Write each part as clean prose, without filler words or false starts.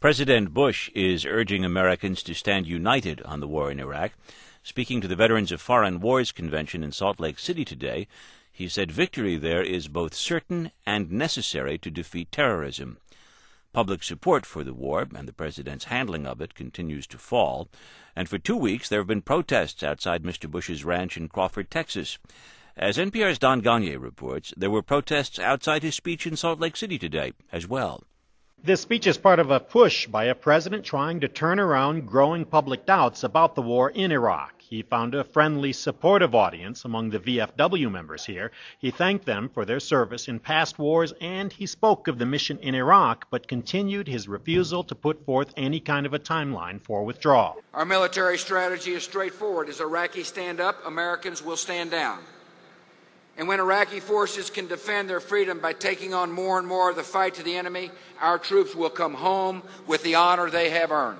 President Bush is urging Americans to stand united on the war in Iraq. Speaking to the Veterans of Foreign Wars Convention in Salt Lake City today, he said victory there is both certain and necessary to defeat terrorism. Public support for the war and the president's handling of it continues to fall, and for 2 weeks there have been protests outside Mr. Bush's ranch in Crawford, Texas. As NPR's Don Gagne reports, there were protests outside his speech in Salt Lake City today as well. This speech is part of a push by a president trying to turn around growing public doubts about the war in Iraq. He found a friendly, supportive audience among the VFW members here. He thanked them for their service in past wars, and he spoke of the mission in Iraq, but continued his refusal to put forth any kind of a timeline for withdrawal. Our military strategy is straightforward. As Iraqis stand up, Americans will stand down. And when Iraqi forces can defend their freedom by taking on more and more of the fight to the enemy, our troops will come home with the honor they have earned.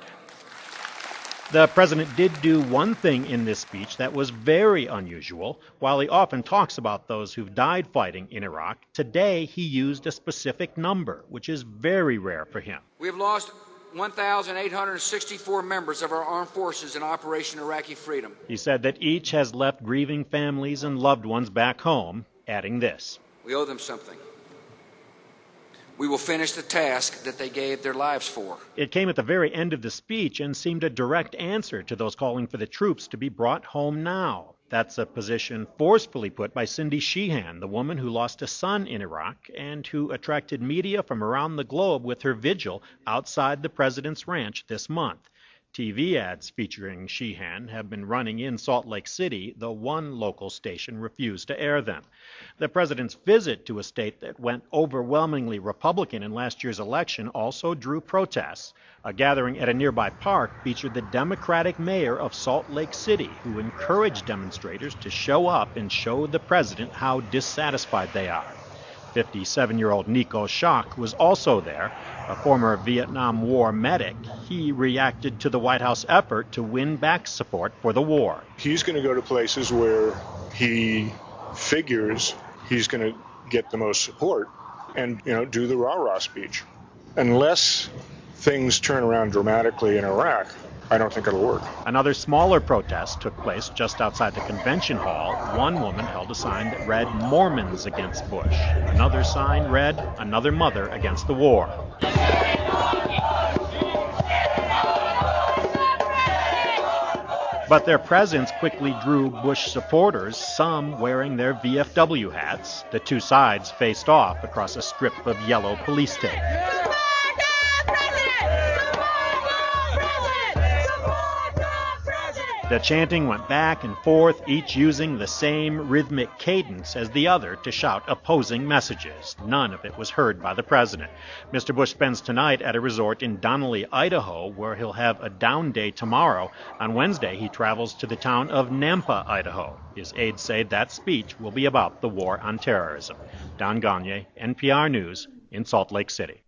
The president did do one thing in this speech that was very unusual. While he often talks about those who've died fighting in Iraq, today he used a specific number, which is very rare for him. We have lost 1,864 members of our armed forces in Operation Iraqi Freedom. He said that each has left grieving families and loved ones back home, adding this. We owe them something. We will finish the task that they gave their lives for. It came at the very end of the speech and seemed a direct answer to those calling for the troops to be brought home now. That's a position forcefully put by Cindy Sheehan, the woman who lost a son in Iraq and who attracted media from around the globe with her vigil outside the president's ranch this month. TV ads featuring Sheehan have been running in Salt Lake City, though one local station refused to air them. The president's visit to a state that went overwhelmingly Republican in last year's election also drew protests. A gathering at a nearby park featured the Democratic mayor of Salt Lake City, who encouraged demonstrators to show up and show the president how dissatisfied they are. 57-year-old Nico Schock was also there, a former Vietnam War medic. He reacted to the White House effort to win back support for the war. He's going to go to places where he figures he's going to get the most support and, do the rah-rah speech. Unless things turn around dramatically in Iraq, I don't think it'll work. Another smaller protest took place just outside the convention hall. One woman held a sign that read "Mormons against Bush." Another sign read "Another mother against the war." But their presence quickly drew Bush supporters, some wearing their VFW hats. The two sides faced off across a strip of yellow police tape. The chanting went back and forth, each using the same rhythmic cadence as the other to shout opposing messages. None of it was heard by the president. Mr. Bush spends tonight at a resort in Donnelly, Idaho, where he'll have a down day tomorrow. On Wednesday, he travels to the town of Nampa, Idaho. His aides say that speech will be about the war on terrorism. Don Gagne, NPR News, in Salt Lake City.